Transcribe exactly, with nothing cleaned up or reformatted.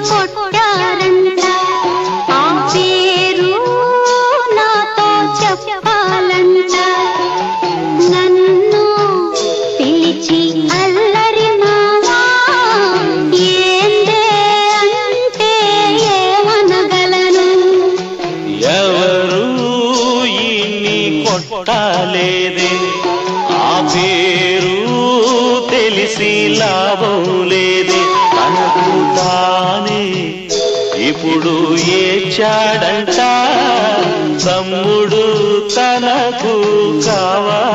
కొట్టారంట. ఆ పేరు నాతో చెప్పాలంట. నన్ను పిలిచి అల్లరి మావా ఏందే అంటే ఏమనగలను. ఎవరు ఇన్ని కొట్టాలేదే, ఆ పేరు తెలిసి లాభం లేదే. తనకు తానే ఇప్పుడు ఏడ్చాడంట, తమ్ముడు తనకు కావాలి.